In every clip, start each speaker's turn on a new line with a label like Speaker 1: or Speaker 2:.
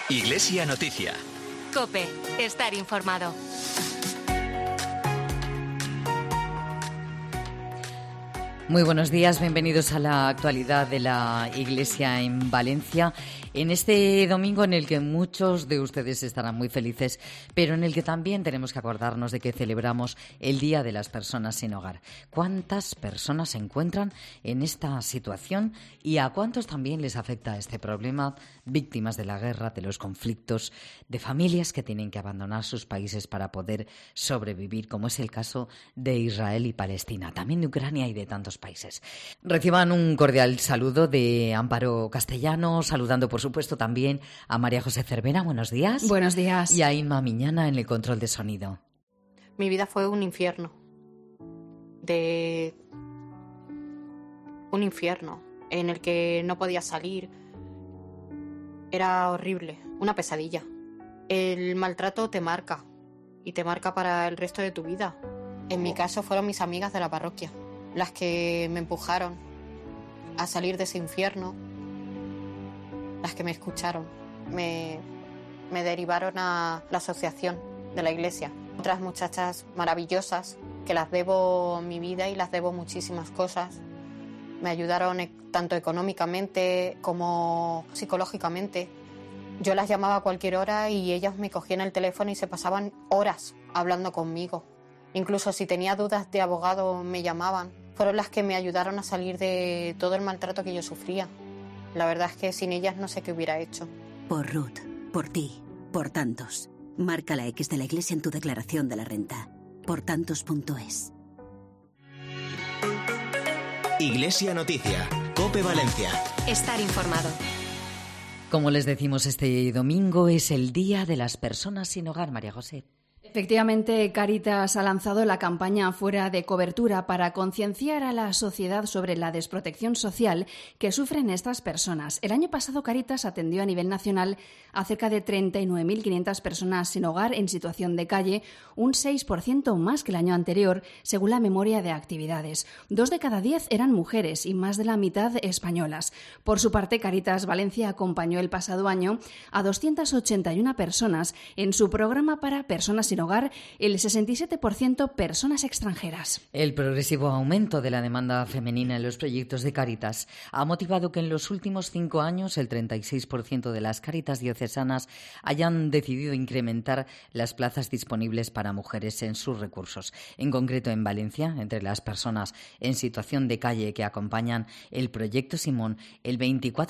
Speaker 1: Iglesia Noticia.
Speaker 2: COPE. Estar informado.
Speaker 3: Muy buenos días, bienvenidos a la actualidad de la Iglesia en Valencia. En este domingo en el que muchos de ustedes estarán muy felices, pero en el que también tenemos que acordarnos de que celebramos el Día de las Personas sin Hogar. ¿Cuántas personas se encuentran en esta situación y a cuántos también les afecta este problema? Víctimas de la guerra, de los conflictos, de familias que tienen que abandonar sus países para poder sobrevivir, como es el caso de Israel y Palestina, también de Ucrania y de tantos países. Reciban un cordial saludo de Amparo Castellano, saludando por supuesto también a María José Cervera. Buenos días.
Speaker 4: Buenos días.
Speaker 3: Y a Inma Miñana en el control de sonido.
Speaker 5: Mi vida fue un infierno. Un infierno en el que no podía salir. Era horrible, una pesadilla. El maltrato te marca y te marca para el resto de tu vida. En mi caso fueron mis amigas de la parroquia las que me empujaron a salir de ese infierno, las que me escucharon, me derivaron a la asociación de la iglesia. Otras muchachas maravillosas que las debo mi vida y las debo muchísimas cosas. Me ayudaron tanto económicamente como psicológicamente. Yo las llamaba a cualquier hora y ellas me cogían el teléfono y se pasaban horas hablando conmigo. Incluso si tenía dudas de abogado me llamaban. Fueron las que me ayudaron a salir de todo el maltrato que yo sufría. La verdad es que sin ellas no sé qué hubiera hecho.
Speaker 6: Por Ruth, por ti, por tantos. Marca la X de la Iglesia en tu declaración de la renta. Portantos.es.
Speaker 1: Iglesia Noticia. COPE Valencia.
Speaker 2: Estar informado.
Speaker 3: Como les decimos, este domingo es el Día de las Personas sin Hogar, María José.
Speaker 4: Efectivamente, Cáritas ha lanzado la campaña Fuera de Cobertura para concienciar a la sociedad sobre la desprotección social que sufren estas personas. El año pasado, Cáritas atendió a nivel nacional a cerca de 39.500 personas sin hogar en situación de calle, un 6% más que el año anterior, según la memoria de actividades. 2 de cada 10 eran mujeres y más de la mitad españolas. Por su parte, Cáritas Valencia acompañó el pasado año a 281 personas en su programa para personas sin hogar, el 67% personas extranjeras.
Speaker 3: El progresivo aumento de la demanda femenina en los proyectos de Cáritas ha motivado que en los últimos 5 años el 36% de las Cáritas diocesanas hayan decidido incrementar las plazas disponibles para mujeres en sus recursos. En concreto, en Valencia, entre las personas en situación de calle que acompañan el proyecto Simón, el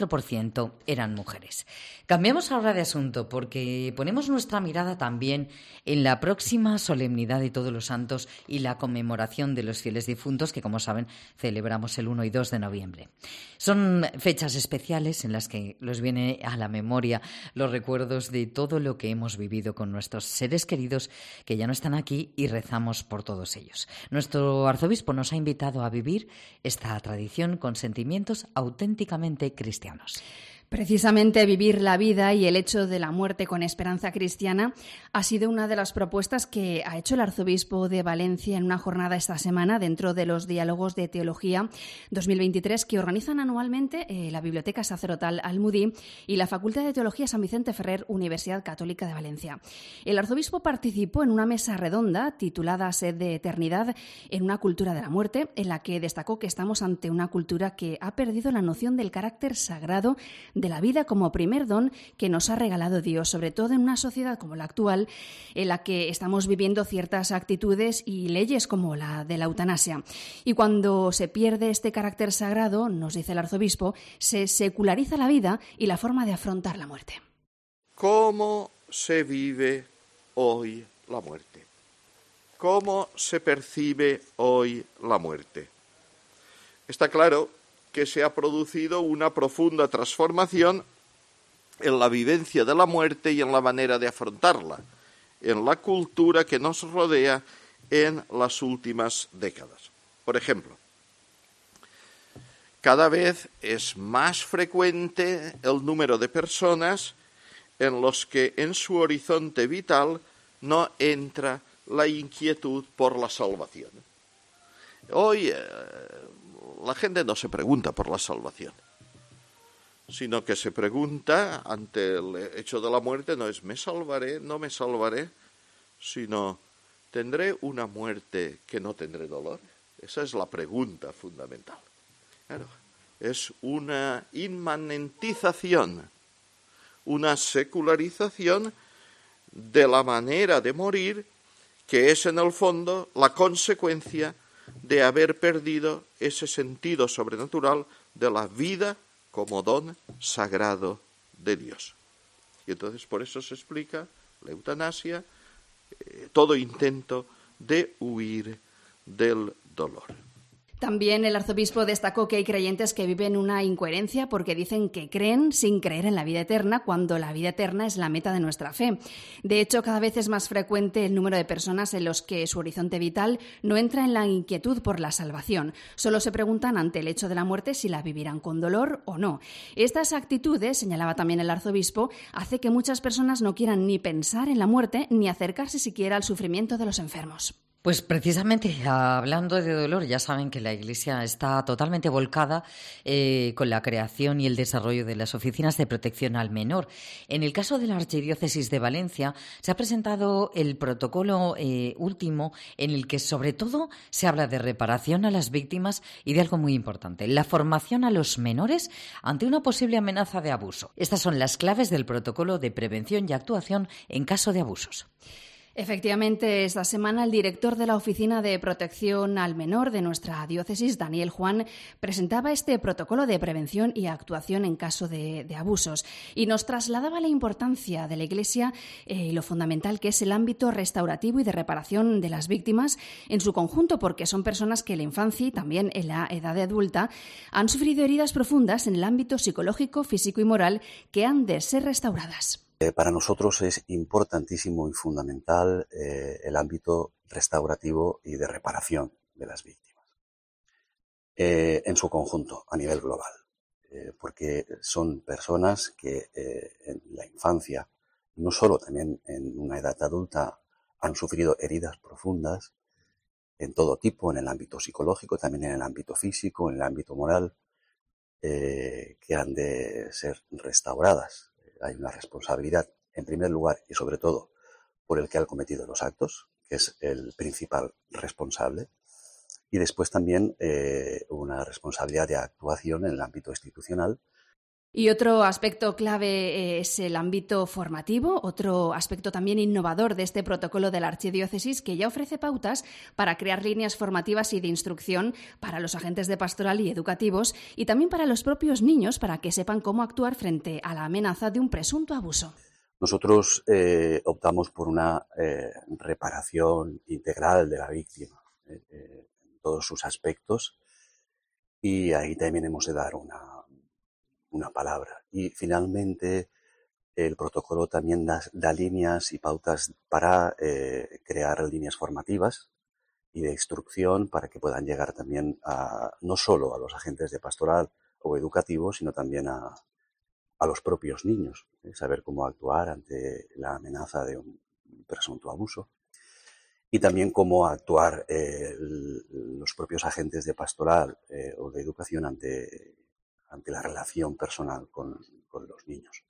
Speaker 3: 24% eran mujeres. Cambiamos ahora de asunto porque ponemos nuestra mirada también en la próxima solemnidad de Todos los Santos y la conmemoración de los fieles difuntos que, como saben, celebramos el 1 y 2 de noviembre. Son fechas especiales en las que nos viene a la memoria los recuerdos de todo lo que hemos vivido con nuestros seres queridos que ya no están aquí y rezamos por todos ellos. Nuestro arzobispo nos ha invitado a vivir esta tradición con sentimientos auténticamente cristianos.
Speaker 4: Precisamente vivir la vida y el hecho de la muerte con esperanza cristiana ha sido una de las propuestas que ha hecho el arzobispo de Valencia en una jornada esta semana dentro de los Diálogos de Teología 2023 que organizan anualmente la Biblioteca Sacerdotal Almudí y la Facultad de Teología San Vicente Ferrer, Universidad Católica de Valencia. El arzobispo participó en una mesa redonda titulada Sed de Eternidad en una cultura de la muerte, en la que destacó que estamos ante una cultura que ha perdido la noción del carácter sagrado de la vida como primer don que nos ha regalado Dios, sobre todo en una sociedad como la actual, en la que estamos viviendo ciertas actitudes y leyes como la de la eutanasia. Y cuando se pierde este carácter sagrado, nos dice el arzobispo, se seculariza la vida y la forma de afrontar la muerte.
Speaker 7: ¿Cómo se vive hoy la muerte? ¿Cómo se percibe hoy la muerte? Está claro que se ha producido una profunda transformación en la vivencia de la muerte y en la manera de afrontarla, en la cultura que nos rodea en las últimas décadas. Por ejemplo, cada vez es más frecuente el número de personas en los que en su horizonte vital no entra la inquietud por la salvación. Hoy la gente no se pregunta por la salvación. sino que se pregunta ante el hecho de la muerte, no es ¿me salvaré, no me salvaré?, sino ¿tendré una muerte que no tendré dolor? Esa es la pregunta fundamental. Claro, es una inmanentización, una secularización de la manera de morir, que es en el fondo la consecuencia de haber perdido ese sentido sobrenatural de la vida como don sagrado de Dios. Y entonces por eso se explica la eutanasia, todo intento de huir del dolor.
Speaker 4: También el arzobispo destacó que hay creyentes que viven una incoherencia porque dicen que creen sin creer en la vida eterna, cuando la vida eterna es la meta de nuestra fe. De hecho, cada vez es más frecuente el número de personas en los que su horizonte vital no entra en la inquietud por la salvación. Solo se preguntan ante el hecho de la muerte si la vivirán con dolor o no. Estas actitudes, señalaba también el arzobispo, hace que muchas personas no quieran ni pensar en la muerte ni acercarse siquiera al sufrimiento de los enfermos.
Speaker 3: Pues precisamente hablando de dolor, ya saben que la Iglesia está totalmente volcada con la creación y el desarrollo de las oficinas de protección al menor. En el caso de la Archidiócesis de Valencia se ha presentado el protocolo último en el que sobre todo se habla de reparación a las víctimas y de algo muy importante, la formación a los menores ante una posible amenaza de abuso. Estas son las claves del protocolo de prevención y actuación en caso de abusos.
Speaker 4: Efectivamente, esta semana el director de la Oficina de Protección al Menor de nuestra diócesis, Daniel Juan, presentaba este protocolo de prevención y actuación en caso de abusos y nos trasladaba la importancia de la Iglesia y lo fundamental que es el ámbito restaurativo y de reparación de las víctimas en su conjunto, porque son personas que en la infancia y también en la edad adulta han sufrido heridas profundas en el ámbito psicológico, físico y moral que han de ser restauradas.
Speaker 8: Para nosotros es importantísimo y fundamental el ámbito restaurativo y de reparación de las víctimas, en su conjunto, a nivel global, porque son personas que en la infancia, no solo también en una edad adulta, han sufrido heridas profundas en todo tipo, en el ámbito psicológico, también en el ámbito físico, en el ámbito moral, que han de ser restauradas. Hay una responsabilidad, en primer lugar y sobre todo, por el que ha cometido los actos, que es el principal responsable, y después también una responsabilidad de actuación en el ámbito institucional.
Speaker 4: Y otro aspecto clave es el ámbito formativo, otro aspecto también innovador de este protocolo de la Archidiócesis, que ya ofrece pautas para crear líneas formativas y de instrucción para los agentes de pastoral y educativos y también para los propios niños para que sepan cómo actuar frente a la amenaza de un presunto abuso.
Speaker 8: Nosotros optamos por una reparación integral de la víctima en todos sus aspectos y ahí también hemos de dar una palabra. Y finalmente el protocolo también da líneas y pautas para crear líneas formativas y de instrucción para que puedan llegar también no solo a los agentes de pastoral o educativos, sino también a los propios niños, saber cómo actuar ante la amenaza de un presunto abuso y también cómo actuar los propios agentes de pastoral o de educación ante la relación personal con los niños.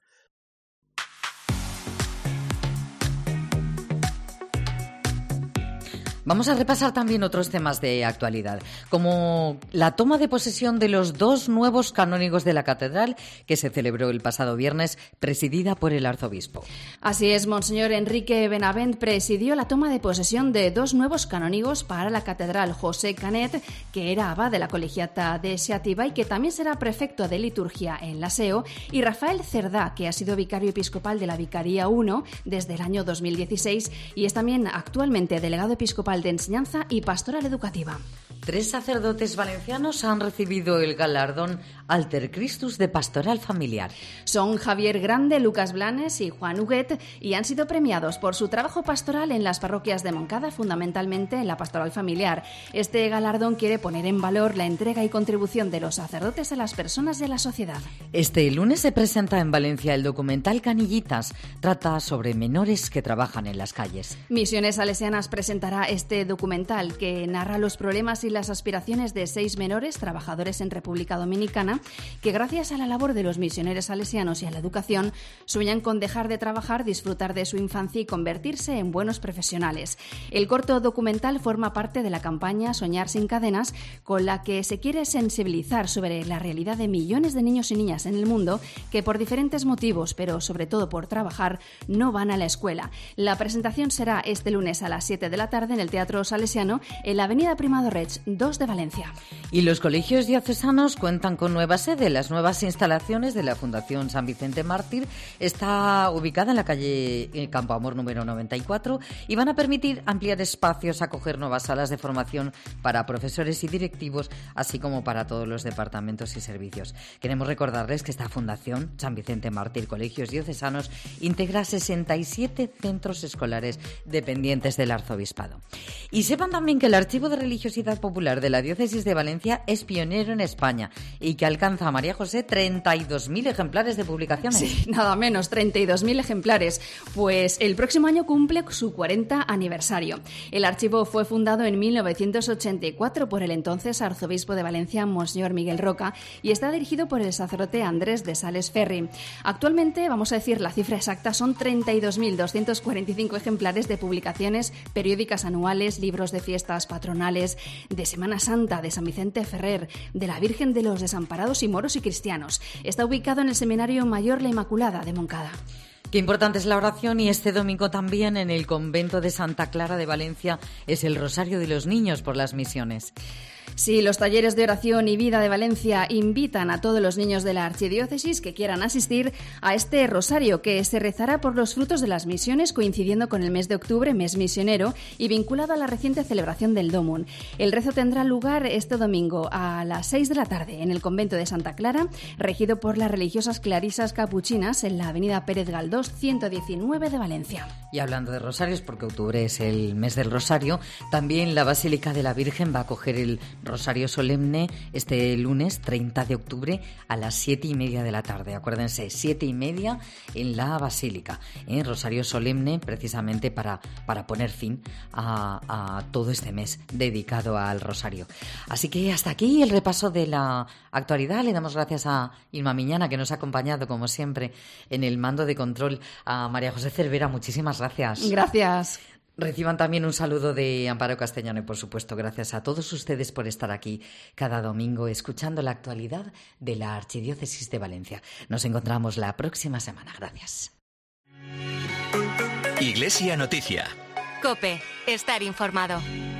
Speaker 3: Vamos a repasar también otros temas de actualidad, como la toma de posesión de los 2 nuevos canónigos de la catedral que se celebró el pasado viernes, presidida por el arzobispo.
Speaker 4: Así es, Monseñor Enrique Benavent presidió la toma de posesión de 2 nuevos canónigos para la catedral: José Canet, que era abad de la colegiata de Xàtiva y que también será prefecto de liturgia en la SEO, y Rafael Cerdá, que ha sido vicario episcopal de la Vicaría 1 desde el año 2016 y es también actualmente delegado episcopal de enseñanza y pastoral educativa.
Speaker 3: 3 sacerdotes valencianos han recibido el galardón Alter Christus de Pastoral Familiar.
Speaker 4: Son Javier Grande, Lucas Blanes y Juan Huguet y han sido premiados por su trabajo pastoral en las parroquias de Moncada, fundamentalmente en la pastoral familiar. Este galardón quiere poner en valor la entrega y contribución de los sacerdotes a las personas de la sociedad.
Speaker 3: Este lunes se presenta en Valencia el documental Canillitas. Trata sobre menores que trabajan en las calles.
Speaker 4: Misiones Salesianas presentará este documental que narra los problemas y así las aspiraciones de 6 menores trabajadores en República Dominicana que, gracias a la labor de los misioneros salesianos y a la educación, sueñan con dejar de trabajar, disfrutar de su infancia y convertirse en buenos profesionales. El corto documental forma parte de la campaña Soñar sin cadenas, con la que se quiere sensibilizar sobre la realidad de millones de niños y niñas en el mundo que, por diferentes motivos, pero sobre todo por trabajar, no van a la escuela. La presentación será este lunes a las 7 de la tarde en el Teatro Salesiano, en la avenida Primado Reig 2 de Valencia.
Speaker 3: Y los colegios diocesanos cuentan con nueva sede. Las nuevas instalaciones de la Fundación San Vicente Mártir está ubicada en la calle Campo Amor número 94 y van a permitir ampliar espacios, acoger nuevas salas de formación para profesores y directivos, así como para todos los departamentos y servicios. Queremos recordarles que esta Fundación San Vicente Mártir Colegios Diocesanos integra 67 centros escolares dependientes del Arzobispado. Y sepan también que el Archivo de Religiosidad Popular de la Diócesis de Valencia es pionero en España y que alcanza a María José 32.000 ejemplares de publicaciones.
Speaker 4: Sí, nada menos, 32.000 ejemplares. Pues el próximo año cumple su 40 aniversario. El archivo fue fundado en 1984 por el entonces arzobispo de Valencia, Monseñor Miguel Roca, y está dirigido por el sacerdote Andrés de Sales Ferri. Actualmente, vamos a decir la cifra exacta, son 32.245 ejemplares de publicaciones periódicas anuales, libros de fiestas patronales, de Semana Santa, de San Vicente Ferrer, de la Virgen de los Desamparados y Moros y Cristianos. Está ubicado en el Seminario Mayor La Inmaculada de Moncada.
Speaker 3: Qué importante es la oración, y este domingo también en el convento de Santa Clara de Valencia es el Rosario de los Niños por las Misiones.
Speaker 4: Sí, los talleres de oración y vida de Valencia invitan a todos los niños de la archidiócesis que quieran asistir a este rosario, que se rezará por los frutos de las misiones, coincidiendo con el mes de octubre, mes misionero, y vinculado a la reciente celebración del Domum. El rezo tendrá lugar este domingo a las 6 de la tarde en el convento de Santa Clara, regido por las religiosas clarisas capuchinas en la avenida Pérez Galdós 119 de Valencia.
Speaker 3: Y hablando de rosarios, porque octubre es el mes del rosario, también la Basílica de la Virgen va a acoger el Rosario Solemne este lunes 30 de octubre a las 7:30 de la tarde. Acuérdense, 7:30 en la Basílica. Rosario Solemne, precisamente para poner fin a todo este mes dedicado al Rosario. Así que hasta aquí el repaso de la actualidad. Le damos gracias a Irma Miñana, que nos ha acompañado, como siempre, en el mando de control. A María José Cervera, muchísimas gracias.
Speaker 4: Gracias.
Speaker 3: Reciban también un saludo de Amparo Castellano y, por supuesto, gracias a todos ustedes por estar aquí cada domingo escuchando la actualidad de la Archidiócesis de Valencia. Nos encontramos la próxima semana. Gracias.
Speaker 1: Iglesia Noticia.
Speaker 2: COPE. Estar informado.